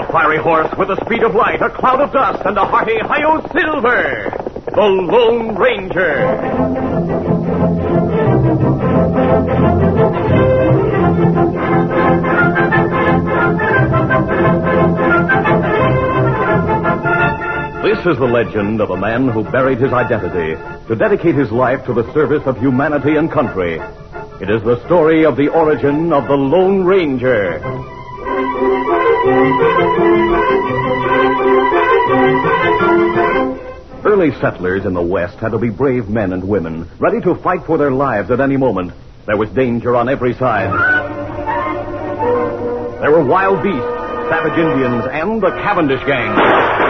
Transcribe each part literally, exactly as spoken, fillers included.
fiery horse with the speed of light, a cloud of dust, and a hearty hi-yo silver. The Lone Ranger. This is the legend of a man who buried his identity to dedicate his life to the service of humanity and country. It is the story of the origin of the Lone Ranger. Early settlers in the West had to be brave men and women, ready to fight for their lives at any moment. There was danger on every side. There were wild beasts, savage Indians, and the Cavendish gang.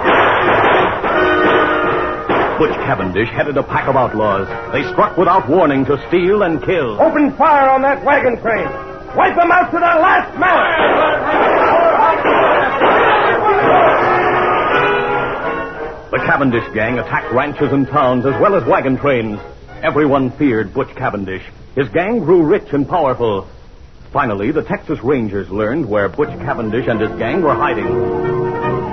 Butch Cavendish headed a pack of outlaws. They struck without warning to steal and kill. Open fire on that wagon train. Wipe them out to the last man. The Cavendish gang attacked ranches and towns as well as wagon trains. Everyone feared Butch Cavendish. His gang grew rich and powerful. Finally, the Texas Rangers learned where Butch Cavendish and his gang were hiding.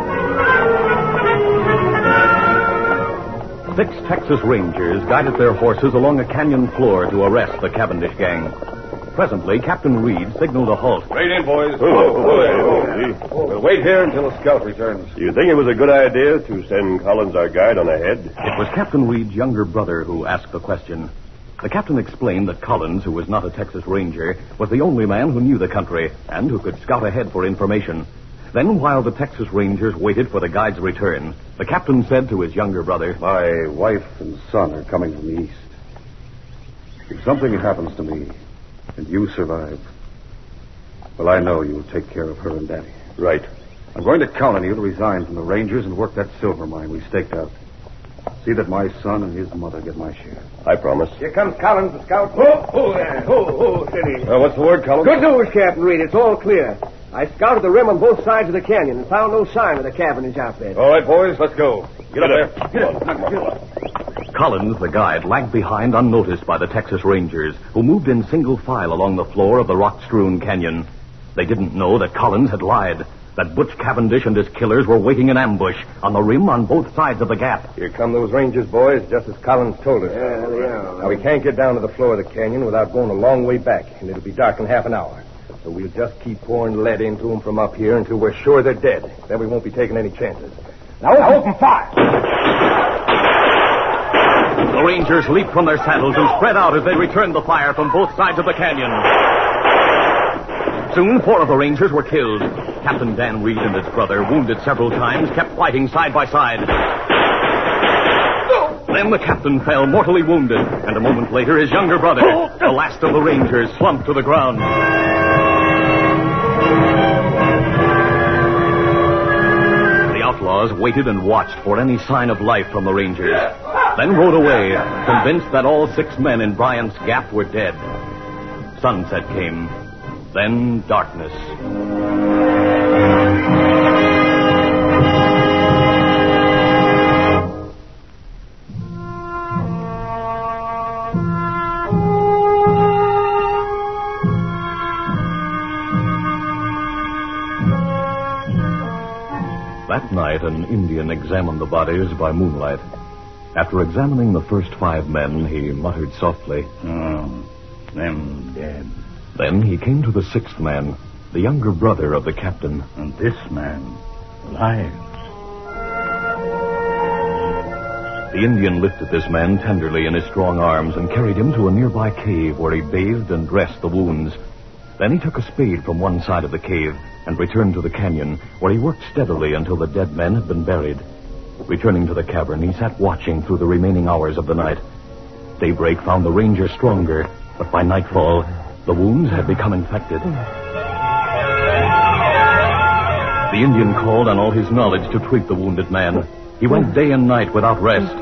Six Texas Rangers guided their horses along a canyon floor to arrest the Cavendish gang. Presently, Captain Reed signaled a halt. Right in, boys. Oh, oh, oh, we'll wait here until the scout returns. You think it was a good idea to send Collins, our guide, on ahead? It was Captain Reed's younger brother who asked the question. The captain explained that Collins, who was not a Texas Ranger, was the only man who knew the country and who could scout ahead for information. Then, while the Texas Rangers waited for the guide's return, the captain said to his younger brother, "My wife and son are coming from the east. If something happens to me and you survive, well, I know you'll take care of her and Daddy. Right. I'm going to count on you to resign from the Rangers and work that silver mine we staked out. See that my son and his mother get my share." I promise. Here comes Collins, the scout. Oh, oh, there. Oh, oh, steady. Uh, what's the word, Collins? Good news, Captain Reed. It's all clear. I scouted the rim on both sides of the canyon and found no sign of the Cavendish outfit. All right, boys, let's go. Get up there. Get up. Get up. Collins, the guide, lagged behind unnoticed by the Texas Rangers, who moved in single file along the floor of the rock-strewn canyon. They didn't know that Collins had lied, that Butch Cavendish and his killers were waiting in ambush on the rim on both sides of the gap. Here come those Rangers, boys, just as Collins told us. Yeah, they are. Now, we can't get down to the floor of the canyon without going a long way back, and it'll be dark in half an hour. So we'll just keep pouring lead into them from up here until we're sure they're dead. Then we won't be taking any chances. Now, now open fire! The Rangers leaped from their saddles and spread out as they returned the fire from both sides of the canyon. Soon, four of the Rangers were killed. Captain Dan Reed and his brother, wounded several times, kept fighting side by side. Then the captain fell mortally wounded, and a moment later, his younger brother, the last of the Rangers, slumped to the ground. The outlaws waited and watched for any sign of life from the Rangers, then rode away, convinced that all six men in Bryant's Gap were dead. Sunset came, then darkness. That night, an Indian examined the bodies by moonlight. After examining the first five men, he muttered softly, "Oh, them dead." Then he came to the sixth man, the younger brother of the captain. "And this man lives." The Indian lifted this man tenderly in his strong arms and carried him to a nearby cave where he bathed and dressed the wounds. Then he took a spade from one side of the cave and returned to the canyon, where he worked steadily until the dead men had been buried. Returning to the cavern, he sat watching through the remaining hours of the night. Daybreak found the Ranger stronger, but by nightfall, the wounds had become infected. The Indian called on all his knowledge to treat the wounded man. He went day and night without rest.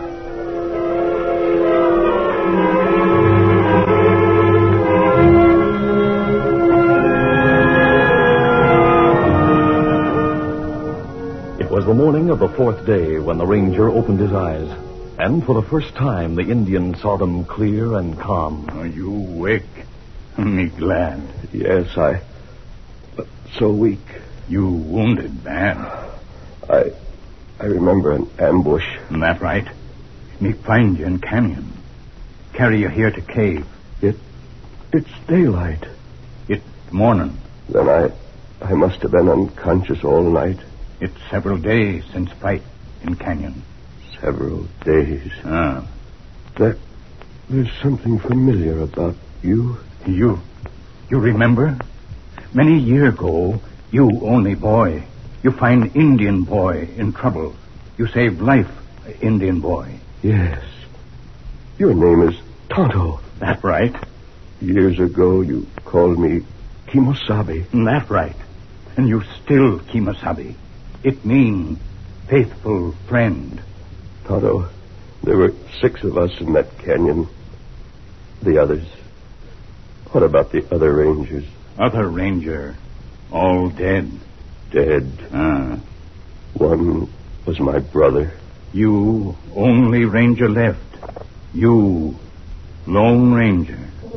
It was the morning of the fourth day when the Ranger opened his eyes. And for the first time, the Indian saw them clear and calm. "Are you awake? Me glad." Yes, I... but so weak. You wounded bad. I I remember an ambush. Isn't that right? Me find you in canyon. Carry you here to cave. It, it's daylight. It's morning. Then I, I must have been unconscious all night. It's several days since fight in canyon. Several days. Ah. There, there's something familiar about you. You, you remember? Many year ago, you only boy. You find Indian boy in trouble. You saved life, Indian boy. Yes. Your name is Tonto. That right? Years ago, you called me Kimosabe. That right. And you still Kimosabe. It means faithful friend. Tonto, there were six of us in that canyon. The others. What about the other rangers? Other ranger. All dead. Dead. Ah. One was my brother. You only ranger left. You, Lone Ranger.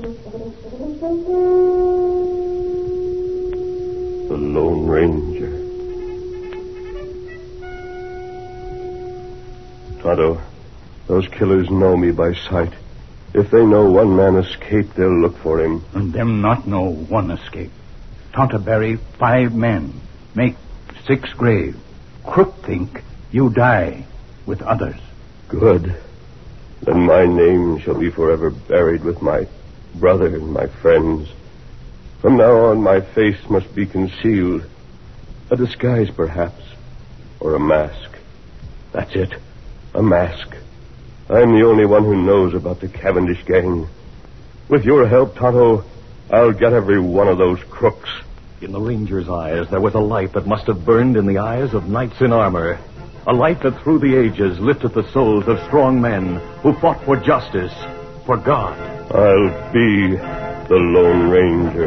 The Lone Ranger. Tonto, those killers know me by sight. If they know one man escaped, they'll look for him. And them not know one escape. Tonto bury five men. Make six grave. Crook think you die with others. Good. Then my name shall be forever buried with my brother and my friends. From now on, my face must be concealed. A disguise, perhaps. Or a mask. That's it. A mask. I'm the only one who knows about the Cavendish gang. With your help, Tonto, I'll get every one of those crooks. In the ranger's eyes, there was a light that must have burned in the eyes of knights in armor. A light that through the ages lifted the souls of strong men who fought for justice, for God. I'll be the Lone Ranger.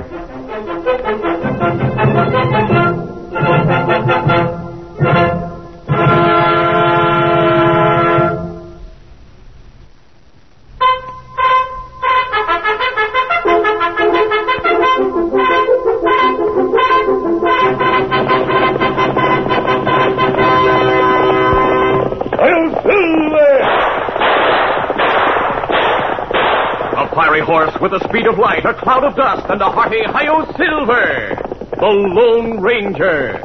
Horse with the speed of light, a cloud of dust, and a hearty Hi-Yo Silver, the Lone Ranger.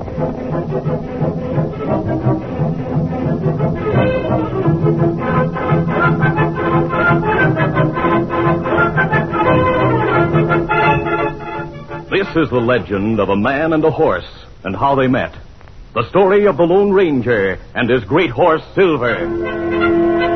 This is the legend of a man and a horse, and how they met. The story of the Lone Ranger and his great horse, Silver.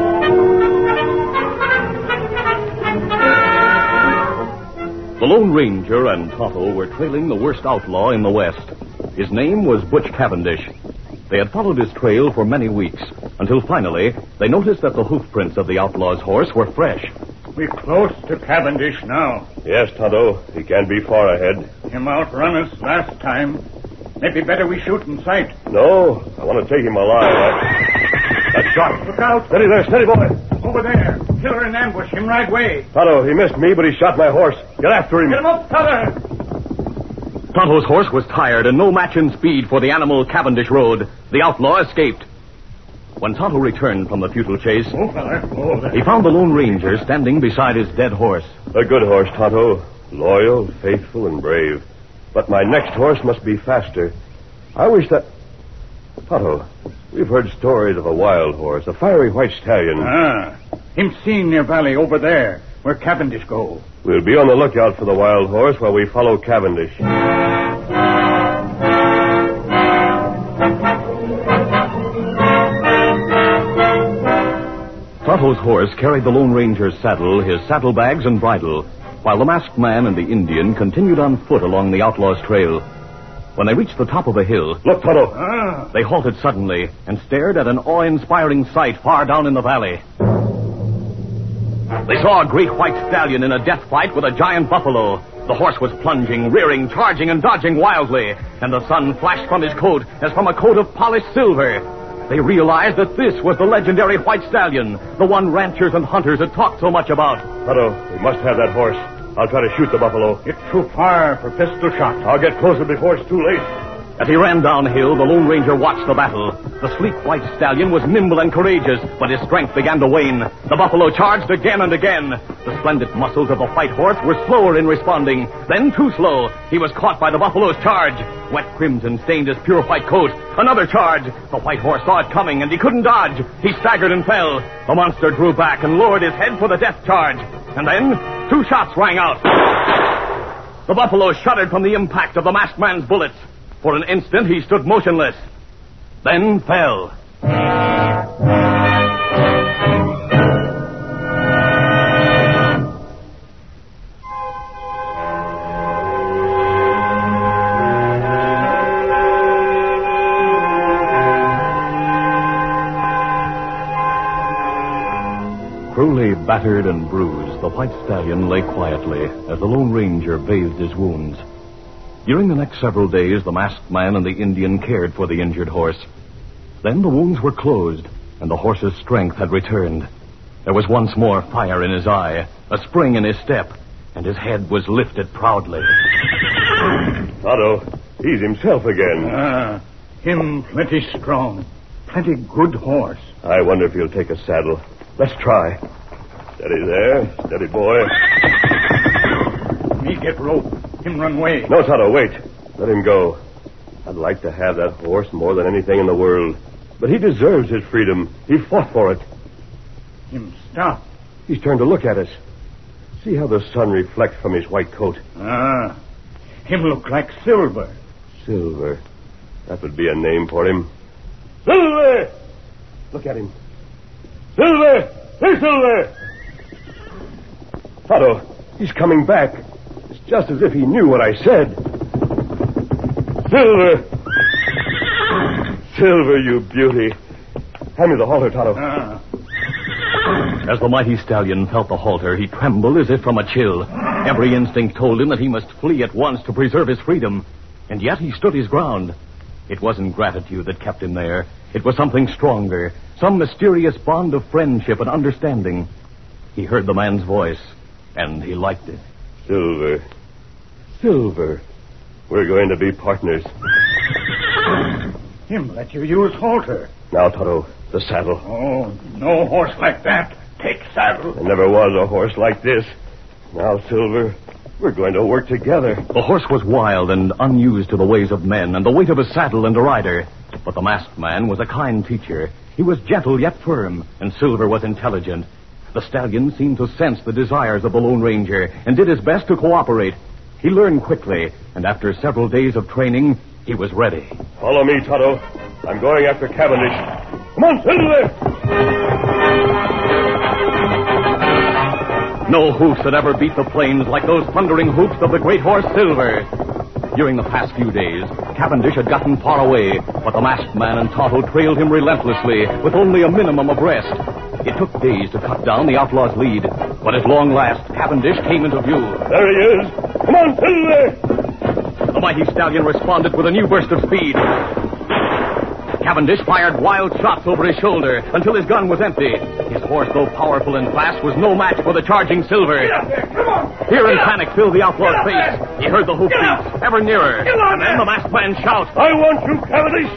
The Lone Ranger and Tonto were trailing the worst outlaw in the West. His name was Butch Cavendish. They had followed his trail for many weeks, until finally they noticed that the hoof prints of the outlaw's horse were fresh. We're close to Cavendish now. Yes, Tonto. He can't be far ahead. Him outrun us last time. Maybe better we shoot in sight. No, I want to take him alive. I... That shot. Look out. Steady there, steady, boy. Over there. Killer in ambush. Him right way. Tonto, he missed me, but he shot my horse. Get after him. Get him up, Tonto. Tonto's horse was tired and no match in speed for the animal Cavendish rode. The outlaw escaped. When Tonto returned from the futile chase, Oh, fella. Oh, there. he found the Lone Ranger standing beside his dead horse. A good horse, Tonto. Loyal, faithful, and brave. But my next horse must be faster. I wish that... Tonto, we've heard stories of a wild horse, a fiery white stallion. Ah. Him seen near valley over there, where Cavendish go. We'll be on the lookout for the wild horse while we follow Cavendish. Tonto's horse carried the Lone Ranger's saddle, his saddlebags, and bridle, while the masked man and the Indian continued on foot along the outlaw's trail. When they reached the top of a hill... Look, Tonto. Ah. They halted suddenly and stared at an awe-inspiring sight far down in the valley. They saw a great white stallion in a death fight with a giant buffalo. The horse was plunging, rearing, charging, and dodging wildly, and the sun flashed from his coat as from a coat of polished silver. They realized that this was the legendary white stallion, the one ranchers and hunters had talked so much about. Tonto, we must have that horse. I'll try to shoot the buffalo. It's too far for pistol shot. I'll get closer before it's too late. As he ran downhill, the Lone Ranger watched the battle. The sleek white stallion was nimble and courageous, but his strength began to wane. The buffalo charged again and again. The splendid muscles of the white horse were slower in responding, then too slow. He was caught by the buffalo's charge. Wet crimson stained his pure white coat. Another charge. The white horse saw it coming, and he couldn't dodge. He staggered and fell. The monster drew back and lowered his head for the death charge. And then, two shots rang out. The buffalo shuddered from the impact of the masked man's bullets. For an instant, he stood motionless, then fell. Cruelly battered and bruised, the white stallion lay quietly as the Lone Ranger bathed his wounds. During the next several days, the masked man and the Indian cared for the injured horse. Then the wounds were closed, and the horse's strength had returned. There was once more fire in his eye, a spring in his step, and his head was lifted proudly. Tonto, he's himself again. Ah, him plenty strong. Plenty good horse. I wonder if he'll take a saddle. Let's try. Steady there. Steady, boy. Me get rope. Him run away. No, Tonto, wait. Let him go. I'd like to have that horse more than anything in the world. But he deserves his freedom. He fought for it. Him stop. He's turned to look at us. See how the sun reflects from his white coat. Ah, him look like Silver. Silver. That would be a name for him. Silver! Look at him. Silver! Hey, Silver! Tonto, he's coming back. It's just as if he knew what I said. Silver! Silver, you beauty. Hand me the halter, Tonto. Ah. As the mighty stallion felt the halter, he trembled as if from a chill. Every instinct told him that he must flee at once to preserve his freedom. And yet he stood his ground. It wasn't gratitude that kept him there. It was something stronger, some mysterious bond of friendship and understanding. He heard the man's voice, and he liked it. Silver. Silver. We're going to be partners. Him let you use halter. Now, Tonto, the saddle. Oh, no horse like that. Take saddle. There never was a horse like this. Now, Silver, we're going to work together. The horse was wild and unused to the ways of men and the weight of a saddle and a rider. But the masked man was a kind teacher. He was gentle yet firm, and Silver was intelligent. The stallion seemed to sense the desires of the Lone Ranger and did his best to cooperate. He learned quickly, and after several days of training, he was ready. Follow me, Tonto. I'm going after Cavendish. Come on, Silver! No hoofs had ever beat the plains like those thundering hoofs of the great horse Silver. During the past few days, Cavendish had gotten far away, but the masked man and Tonto trailed him relentlessly with only a minimum of rest. It took days to cut down the outlaw's lead, but at long last, Cavendish came into view. There he is. Come on, Silver! The mighty stallion responded with a new burst of speed. Cavendish fired wild shots over his shoulder until his gun was empty. His horse, though powerful and fast, was no match for the charging Silver. Fear and panic filled the outlaw's face. He heard the hoofbeats ever nearer. And then the masked man shout, I want you, Cavendish!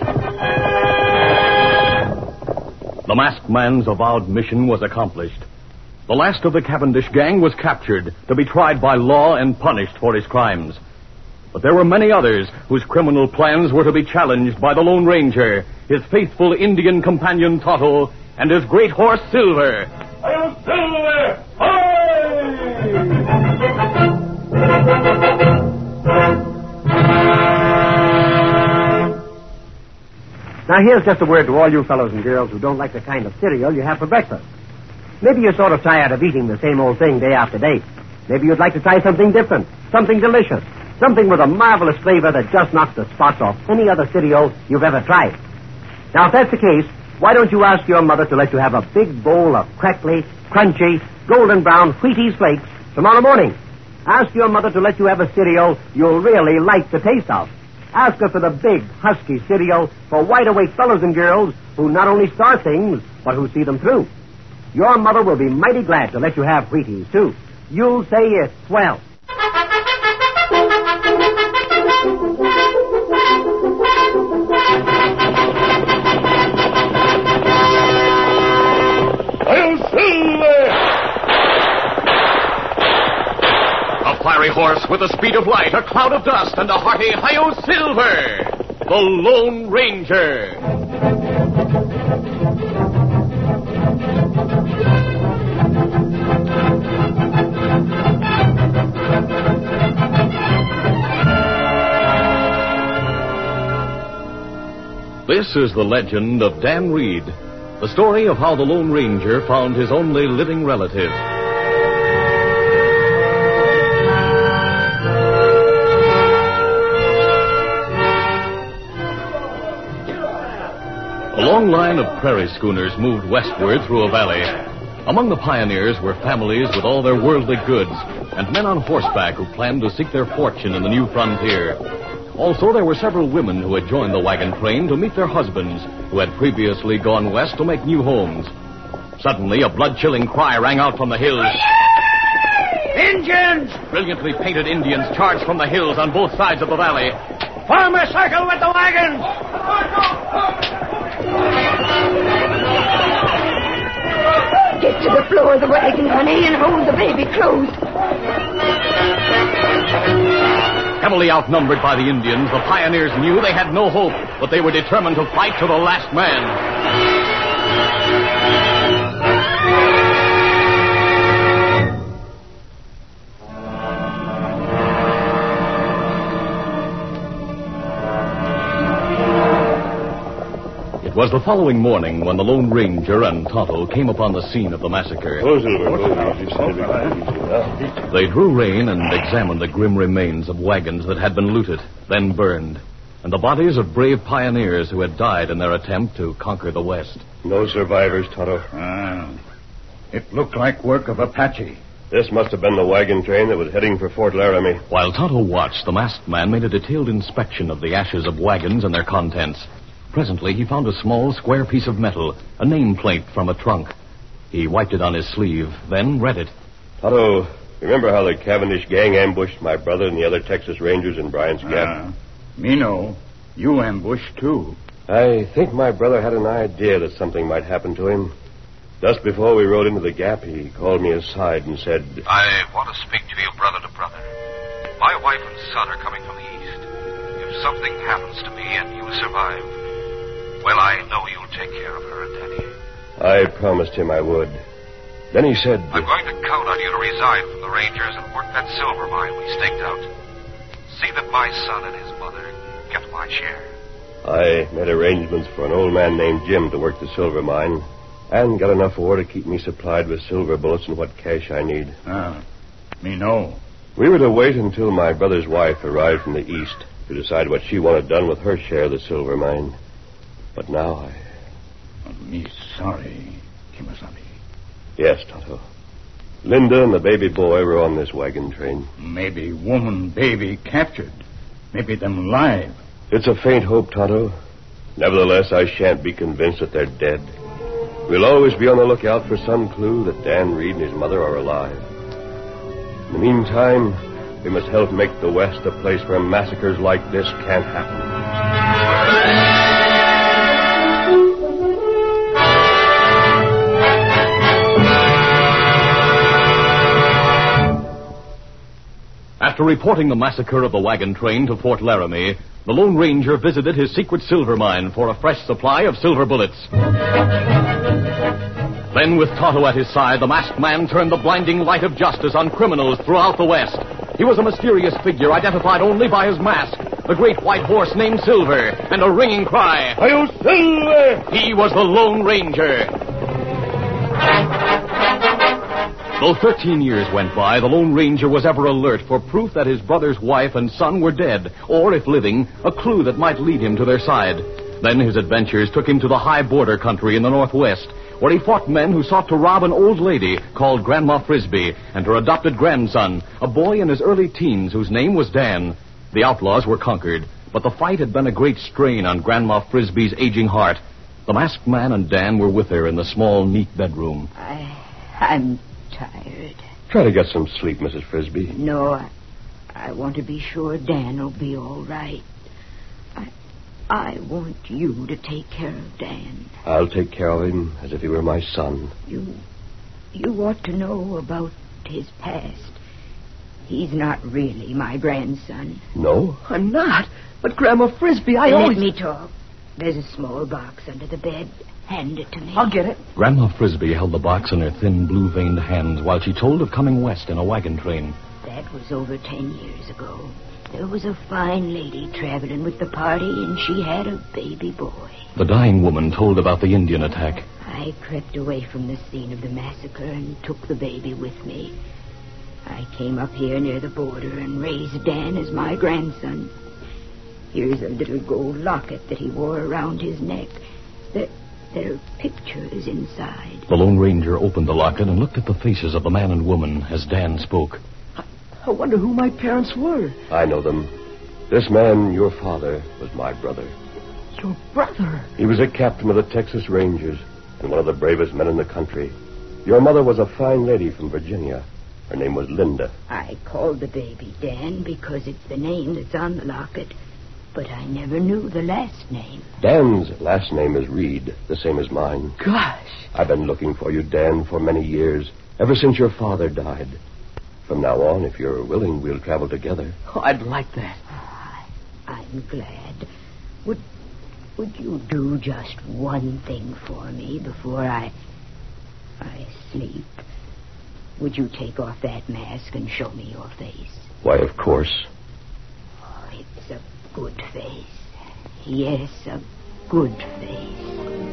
The masked man's avowed mission was accomplished. The last of the Cavendish gang was captured to be tried by law and punished for his crimes. But there were many others whose criminal plans were to be challenged by the Lone Ranger, his faithful Indian companion Tonto, and his great horse Silver. Hail, Silver! Hooray! Now, here's just a word to all you fellows and girls who don't like the kind of cereal you have for breakfast. Maybe you're sort of tired of eating the same old thing day after day. Maybe you'd like to try something different, something delicious, something with a marvelous flavor that just knocks the spots off any other cereal you've ever tried. Now, if that's the case, why don't you ask your mother to let you have a big bowl of crackly, crunchy, golden brown Wheaties flakes tomorrow morning? Ask your mother to let you have a cereal you'll really like the taste of. Ask her for the big, husky cereal for wide-awake fellows and girls who not only start things, but who see them through. Your mother will be mighty glad to let you have Wheaties, too. You'll say it's swell. horse with the speed of light, a cloud of dust, and a hearty Hi-Yo Silver, the Lone Ranger. This is the legend of Dan Reed, the story of how the Lone Ranger found his only living relative. A long line of prairie schooners moved westward through a valley. Among the pioneers were families with all their worldly goods and men on horseback who planned to seek their fortune in the new frontier. Also, there were several women who had joined the wagon train to meet their husbands who had previously gone west to make new homes. Suddenly, a blood-chilling cry rang out from the hills. Indians! Brilliantly painted Indians charged from the hills on both sides of the valley. Form a circle with the wagons! Get to the floor of the wagon, honey, and hold the baby close. Heavily outnumbered by the Indians, the pioneers knew they had no hope, but they were determined to fight to the last man. It was the following morning when the Lone Ranger and Tonto came upon the scene of the massacre. They drew rein and examined the grim remains of wagons that had been looted, then burned, and the bodies of brave pioneers who had died in their attempt to conquer the West. No survivors, Tonto. Ah, it looked like work of Apache. This must have been the wagon train that was heading for Fort Laramie. While Tonto watched, the masked man made a detailed inspection of the ashes of wagons and their contents. Presently, he found a small, square piece of metal, a nameplate from a trunk. He wiped it on his sleeve, then read it. Tonto, remember how the Cavendish gang ambushed my brother and the other Texas Rangers in Bryant's Gap? Ah, me know. You ambushed, too. I think my brother had an idea that something might happen to him. Just before we rode into the Gap, he called me aside and said... I want to speak to you brother to brother. My wife and son are coming from the east. If something happens to me and you survive... well, I know you'll take care of her and Daddy. I promised him I would. Then he said... I'm going to count on you to resign from the Rangers and work that silver mine we staked out. See that my son and his mother get my share. I made arrangements for an old man named Jim to work the silver mine and got enough ore to keep me supplied with silver bullets and what cash I need. Ah, me know. We were to wait until my brother's wife arrived from the east to decide what she wanted done with her share of the silver mine. But now I... Me sorry, Kimasabi. Yes, Tonto. Linda and the baby boy were on this wagon train. Maybe woman, baby captured. Maybe them live. It's a faint hope, Tonto. Nevertheless, I shan't be convinced that they're dead. We'll always be on the lookout for some clue that Dan Reed and his mother are alive. In the meantime, we must help make the West a place where massacres like this can't happen. After reporting the massacre of the wagon train to Fort Laramie, the Lone Ranger visited his secret silver mine for a fresh supply of silver bullets. Then, with Tonto at his side, the masked man turned the blinding light of justice on criminals throughout the West. He was a mysterious figure identified only by his mask, the great white horse named Silver, and a ringing cry, Hi-Yo Silver! He was the Lone Ranger. Though thirteen years went by, the Lone Ranger was ever alert for proof that his brother's wife and son were dead, or, if living, a clue that might lead him to their side. Then his adventures took him to the high border country in the Northwest, where he fought men who sought to rob an old lady called Grandma Frisbee and her adopted grandson, a boy in his early teens whose name was Dan. The outlaws were conquered, but the fight had been a great strain on Grandma Frisbee's aging heart. The masked man and Dan were with her in the small, neat bedroom. I... I'm... tired. Try to get some sleep, Missus Frisbee. No, I, I want to be sure Dan will be all right. I, I want you to take care of Dan. I'll take care of him as if he were my son. You, you ought to know about his past. He's not really my grandson. No? I'm not. But Grandma Frisbee, I Let always... me talk. There's a small box under the bed. Hand it to me. I'll get it. Grandma Frisbee held the box in her thin, blue-veined hands while she told of coming west in a wagon train. That was over ten years ago. There was a fine lady traveling with the party, and she had a baby boy. The dying woman told about the Indian attack. I crept away from the scene of the massacre and took the baby with me. I came up here near the border and raised Dan as my grandson. Here's a little gold locket that he wore around his neck. There, there are pictures inside. The Lone Ranger opened the locket and looked at the faces of the man and woman as Dan spoke. I, I wonder who my parents were. I know them. This man, your father, was my brother. Your brother? He was a captain of the Texas Rangers and one of the bravest men in the country. Your mother was a fine lady from Virginia. Her name was Linda. I called the baby Dan because it's the name that's on the locket, but I never knew the last name. Dan's last name is Reed, the same as mine. Gosh. I've been looking for you, Dan, for many years, ever since your father died. From now on, if you're willing, we'll travel together. Oh, I'd like that. Oh, I'm glad. Would, would you do just one thing for me before I... I sleep? Would you take off that mask and show me your face? Why, of course. Oh, it's a good face. Yes, a good face.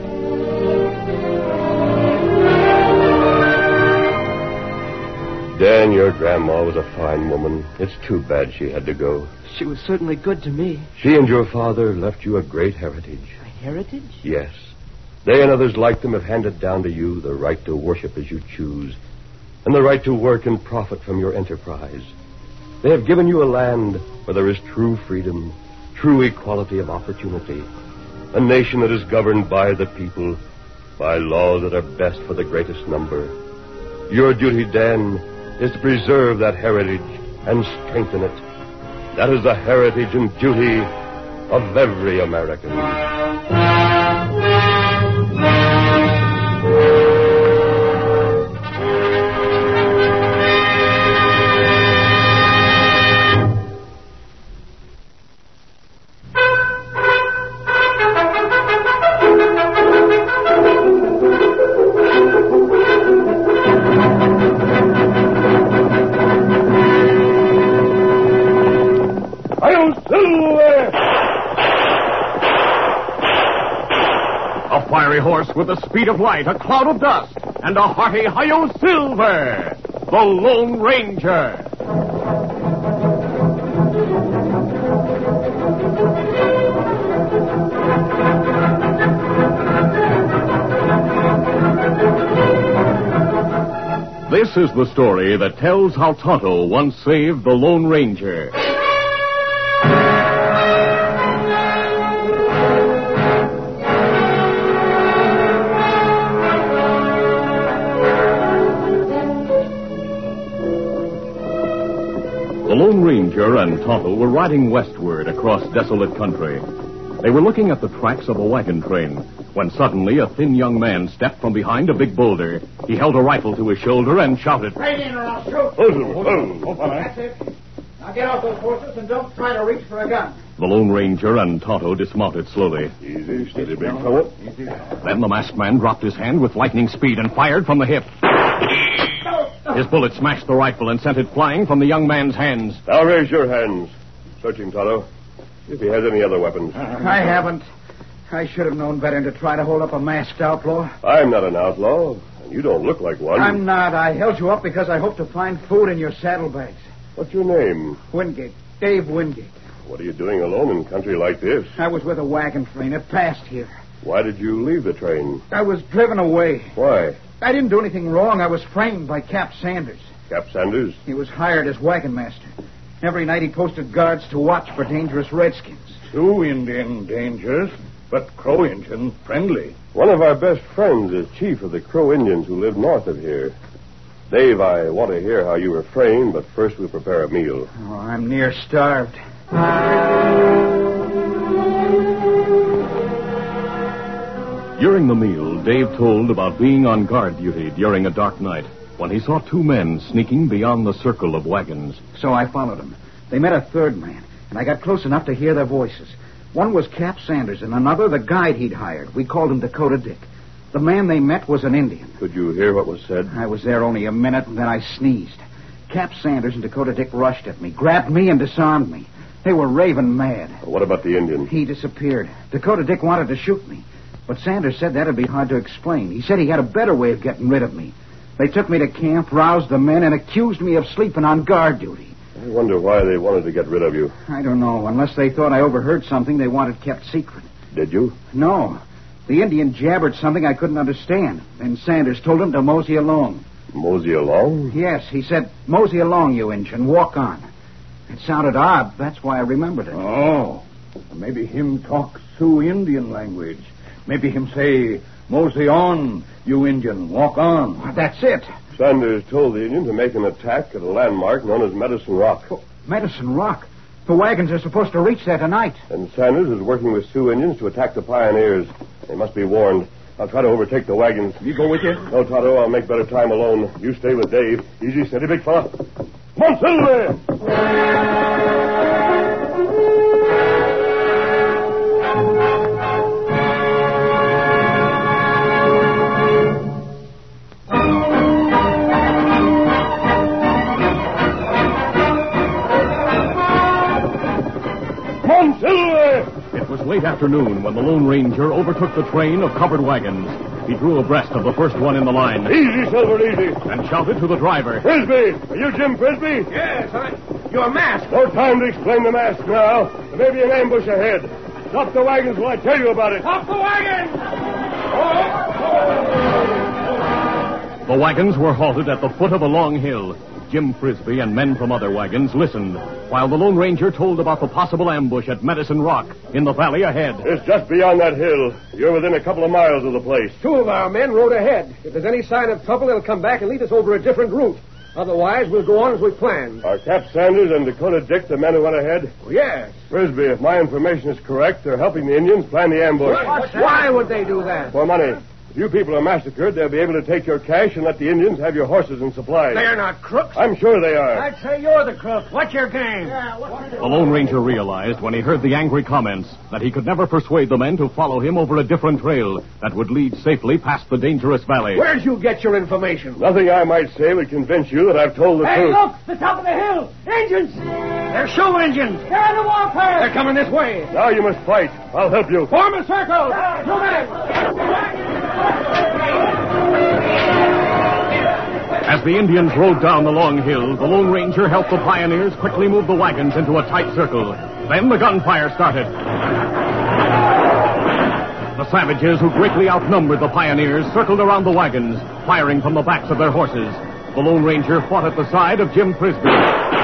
Dan, your grandma was a fine woman. It's too bad she had to go. She was certainly good to me. She and your father left you a great heritage. A heritage? Yes. They and others like them have handed down to you the right to worship as you choose, and the right to work and profit from your enterprise. They have given you a land where there is true freedom, true equality of opportunity, a nation that is governed by the people, by laws that are best for the greatest number. Your duty, Dan, is to preserve that heritage and strengthen it. That is the heritage and duty of every American. Horse with the speed of light, a cloud of dust, and a hearty Hi-Yo Silver, the Lone Ranger. This is the story that tells how Tonto once saved the Lone Ranger. The Lone Ranger and Tonto were riding westward across desolate country. They were looking at the tracks of a wagon train when suddenly a thin young man stepped from behind a big boulder. He held a rifle to his shoulder and shouted, "Right in or I'll shoot." That's it. Now get off those horses and don't try to reach for a gun. The Lone Ranger and Tonto dismounted slowly. Easy, steady, big fellow. Then the masked man dropped his hand with lightning speed and fired from the hip. His bullet smashed the rifle and sent it flying from the young man's hands. Now raise your hands. Search him, Tonto. See if he has any other weapons. I haven't. I should have known better than to try to hold up a masked outlaw. I'm not an outlaw, and you don't look like one. I'm not. I held you up because I hope to find food in your saddlebags. What's your name? Wingate. Dave Wingate. What are you doing alone in country like this? I was with a wagon train. It passed here. Why did you leave the train? I was driven away. Why? I didn't do anything wrong. I was framed by Cap Sanders. Cap Sanders? He was hired as wagon master. Every night he posted guards to watch for dangerous redskins. Two Indian dangers, but Crow Indian friendly. One of our best friends is chief of the Crow Indians who live north of here. Dave, I want to hear how you were framed, but first we'll prepare a meal. Oh, I'm near starved. During the meal, Dave told about being on guard duty during a dark night. when he saw two men sneaking beyond the circle of wagons. So I followed them. They met a third man, and I got close enough to hear their voices. One was Cap Sanders, and another the guide he'd hired. We called him Dakota Dick. The man they met was an Indian. Could you hear what was said? I was there only a minute, and then I sneezed. Cap Sanders and Dakota Dick rushed at me, grabbed me, and disarmed me. They were raving mad. What about the Indian? He disappeared. Dakota Dick wanted to shoot me, but Sanders said that'd be hard to explain. He said he had a better way of getting rid of me. They took me to camp, roused the men, and accused me of sleeping on guard duty. I wonder why they wanted to get rid of you. I don't know. Unless they thought I overheard something they wanted kept secret. Did you? No. The Indian jabbered something I couldn't understand. Then Sanders told him to mosey along. Mosey along? Yes, he said, mosey along, you Injun. Walk on. It sounded odd. That's why I remembered it. Oh. Maybe him talk Sioux Indian language. Maybe him say, mosey on, you Indian. Walk on. Well, that's it. Sanders told the Indian to make an attack at a landmark known as Medicine Rock. Oh, Medicine Rock? The wagons are supposed to reach there tonight. And Sanders is working with Sioux Indians to attack the pioneers. They must be warned. I'll try to overtake the wagons. You go with you? No, Tonto, I'll make better time alone. You stay with Dave. Easy, steady, big fella. Come on, Silver! It was late afternoon when the Lone Ranger overtook the train of covered wagons. He drew abreast of the first one in the line. Easy, Silver, easy. And shouted to the driver. Frisbee! Are you Jim Frisbee? Yes, I... You're masked. No time to explain the mask now. There may be an ambush ahead. Stop the wagons while I tell you about it. Stop the wagons! The wagons were halted at the foot of a long hill. Jim Frisbee and men from other wagons listened, while the Lone Ranger told about the possible ambush at Medicine Rock in the valley ahead. It's just beyond that hill. You're within a couple of miles of the place. Two of our men rode ahead. If there's any sign of trouble, they'll come back and lead us over a different route. Otherwise, we'll go on as we planned. Are Cap Sanders and Dakota Dick the men who went ahead? Well, yes. Frisbee, if my information is correct, they're helping the Indians plan the ambush. What? Why would they do that? For money. If you people are massacred, they'll be able to take your cash and let the Indians have your horses and supplies. They're not crooks. I'm sure they are. I'd say you're the crook. What's your game? Yeah, what's the Lone Ranger realized when he heard the angry comments that he could never persuade the men to follow him over a different trail that would lead safely past the dangerous valley. Where'd you get your information? Nothing I might say would convince you that I've told the hey, truth. Hey, look! The top of the hill! Engines! They're show engines! They're on the warpath! They're coming this way! Now you must fight. I'll help you. Form a circle! Two minutes! As the Indians rode down the long hill, the Lone Ranger helped the pioneers quickly move the wagons into a tight circle. Then the gunfire started. The savages, who greatly outnumbered the pioneers, circled around the wagons, firing from the backs of their horses. The Lone Ranger fought at the side of Jim Frisbee.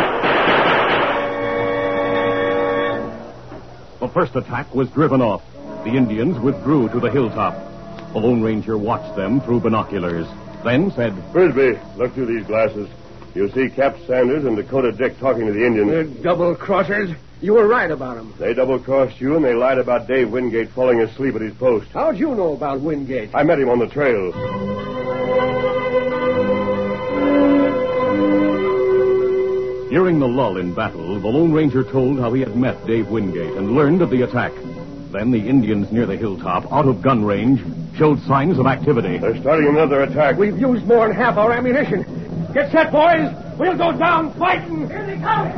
The first attack was driven off. The Indians withdrew to the hilltop. The Lone Ranger watched them through binoculars, then said, Frisbee, look through these glasses. You'll see Cap Sanders and Dakota Dick talking to the Indians. They're double-crossers. You were right about them. They double-crossed you, and they lied about Dave Wingate falling asleep at his post. How'd you know about Wingate? I met him on the trail. During the lull in battle, the Lone Ranger told how he had met Dave Wingate and learned of the attack. Then the Indians near the hilltop, out of gun range, showed signs of activity. They're starting another attack. We've used more than half our ammunition. Get set, boys. We'll go down fighting. Here they come.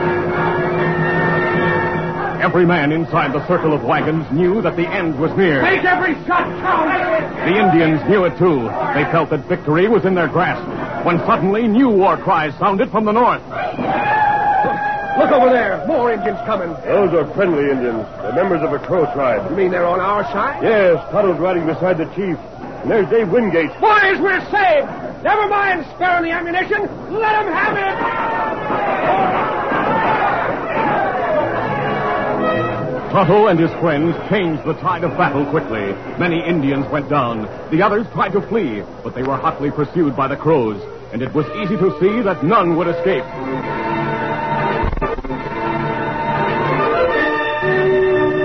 Every man inside the circle of wagons knew that the end was near. Make every shot count. The Indians knew it, too. They felt that victory was in their grasp, when suddenly new war cries sounded from the north. Look over there. More Indians coming. Those are friendly Indians. They're members of a Crow tribe. You mean they're on our side? Yes, Tonto's riding beside the chief. And there's Dave Wingate. Boys, we're saved. Never mind sparing the ammunition. Let them have it. Tonto and his friends changed the tide of battle quickly. Many Indians went down. The others tried to flee, but they were hotly pursued by the Crows, and it was easy to see that none would escape.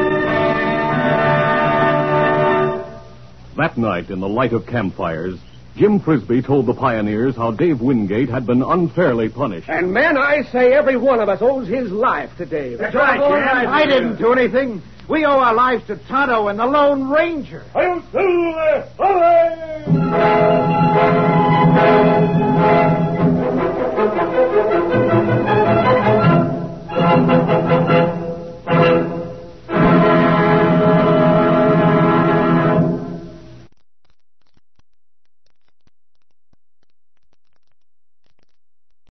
That night, in the light of campfires, Jim Frisbee told the pioneers how Dave Wingate had been unfairly punished. And, men, I say every one of us owes his life to Dave. That's right, Jim. I didn't do anything. We owe our lives to Tonto and the Lone Ranger. I'll